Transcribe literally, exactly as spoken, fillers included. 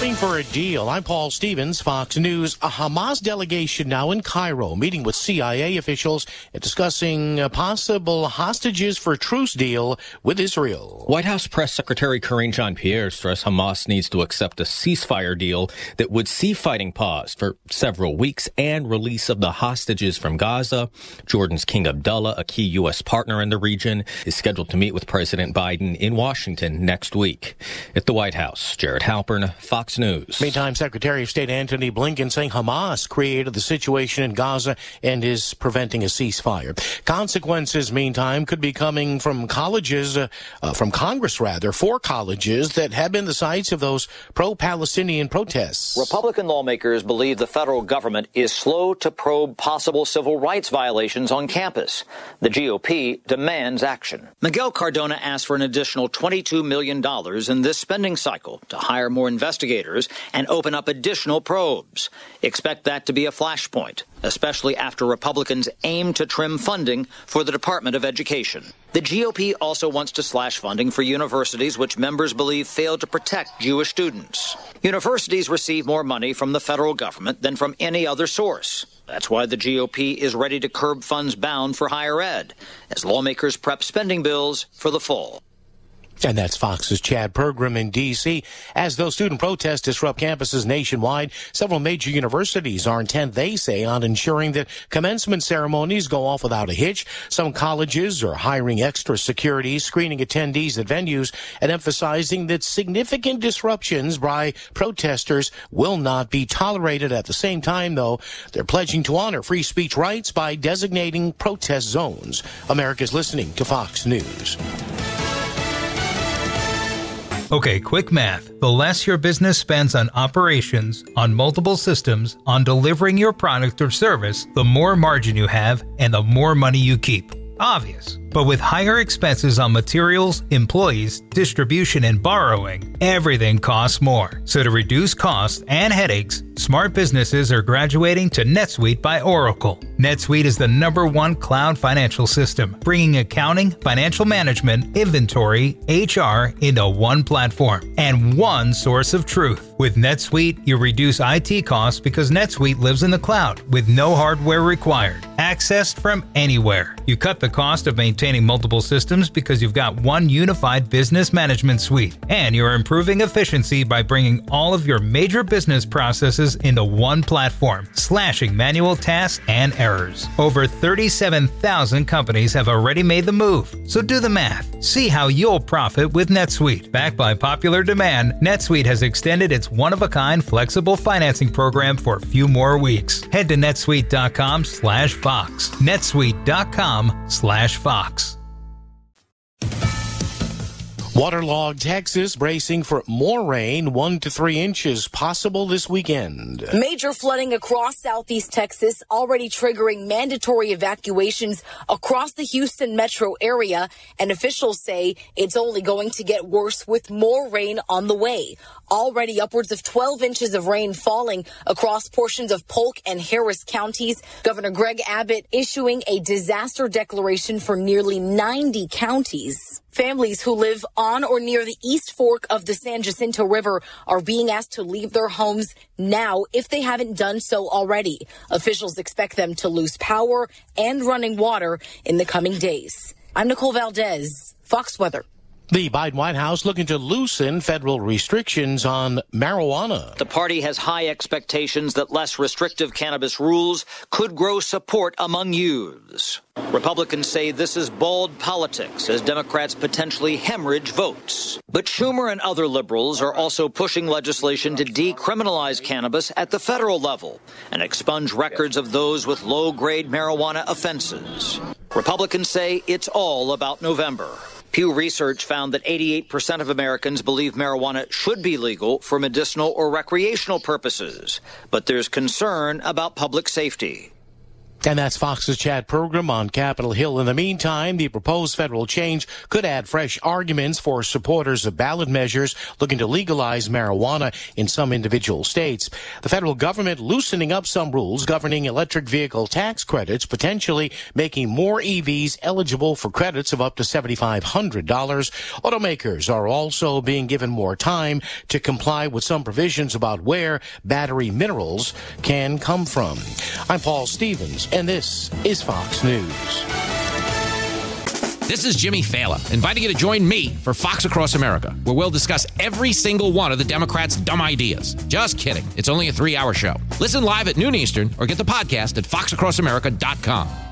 Looking for a deal. I'm Paul Stevens, Fox News. A Hamas delegation now in Cairo meeting with C I A officials and discussing a possible hostages for truce deal with Israel. White House Press Secretary Karine Jean-Pierre stressed Hamas needs to accept a ceasefire deal that would see fighting paused for several weeks and release of the hostages from Gaza. Jordan's King Abdullah, a key U S partner in the region, is scheduled to meet with President Biden in Washington next week. At the White House, Jared Halpern, Fox News. Meantime, Secretary of State Antony Blinken saying Hamas created the situation in Gaza and is preventing a ceasefire. Consequences, meantime, could be coming from colleges, uh, uh, from Congress rather, for colleges that have been the sites of those pro-Palestinian protests. Republican lawmakers believe the federal government is slow to probe possible civil rights violations on campus. The G O P demands action. Miguel Cardona asked for an additional twenty-two million dollars in this spending cycle to hire more investigators and open up additional probes. Expect that to be a flashpoint, especially after Republicans aim to trim funding for the Department of Education. The G O P also wants to slash funding for universities which members believe fail to protect Jewish students. Universities receive more money from the federal government than from any other source. That's why the G O P is ready to curb funds bound for higher ed, as lawmakers prep spending bills for the fall. And that's Fox's Chad Pergram in D C As those student protests disrupt campuses nationwide, several major universities are intent, they say, on ensuring that commencement ceremonies go off without a hitch. Some colleges are hiring extra security, screening attendees at venues, and emphasizing that significant disruptions by protesters will not be tolerated. At the same time, though, they're pledging to honor free speech rights by designating protest zones. America's listening to Fox News. Okay, quick math. The less your business spends on operations, on multiple systems, on delivering your product or service, the more margin you have and the more money you keep. Obvious. But with higher expenses on materials, employees, distribution, and borrowing, everything costs more. So to reduce costs and headaches, smart businesses are graduating to NetSuite by Oracle. NetSuite is the number one cloud financial system, bringing accounting, financial management, inventory, H R into one platform and one source of truth. With NetSuite, you reduce I T costs because NetSuite lives in the cloud with no hardware required. Accessed from anywhere. You cut the cost of maintaining multiple systems because you've got one unified business management suite. And you're improving efficiency by bringing all of your major business processes into one platform, slashing manual tasks and errors. Over thirty-seven thousand companies have already made the move. So do the math. See how you'll profit with NetSuite. Backed by popular demand, NetSuite has extended its one-of-a-kind flexible financing program for a few more weeks. Head to netsuite.com slash Fox. netsuite.com slash Fox. Waterlogged Texas bracing for more rain, one to three inches possible this weekend. Major flooding across southeast Texas, already triggering mandatory evacuations across the Houston metro area, and officials say it's only going to get worse with more rain on the way. Already upwards of twelve inches of rain falling across portions of Polk and Harris counties. Governor Greg Abbott issuing a disaster declaration for nearly ninety counties. Families who live on or near the East Fork of the San Jacinto River are being asked to leave their homes now if they haven't done so already. Officials expect them to lose power and running water in the coming days. I'm Nicole Valdez, Fox Weather. The Biden White House looking to loosen federal restrictions on marijuana. The party has high expectations that less restrictive cannabis rules could grow support among youths. Republicans say this is bald politics as Democrats potentially hemorrhage votes. But Schumer and other liberals are also pushing legislation to decriminalize cannabis at the federal level and expunge records of those with low-grade marijuana offenses. Republicans say it's all about November. Pew Research found that eighty-eight percent of Americans believe marijuana should be legal for medicinal or recreational purposes, but there's concern about public safety. And that's Fox's Chad program on Capitol Hill. In the meantime, the proposed federal change could add fresh arguments for supporters of ballot measures looking to legalize marijuana in some individual states. The federal government loosening up some rules governing electric vehicle tax credits, potentially making more E Vs eligible for credits of up to seven thousand five hundred dollars. Automakers are also being given more time to comply with some provisions about where battery minerals can come from. I'm Paul Stevens, and this is Fox News. This is Jimmy Fallon, inviting you to join me for Fox Across America, where we'll discuss every single one of the Democrats' dumb ideas. Just kidding. It's only a three-hour show. Listen live at noon Eastern or get the podcast at fox across america dot com.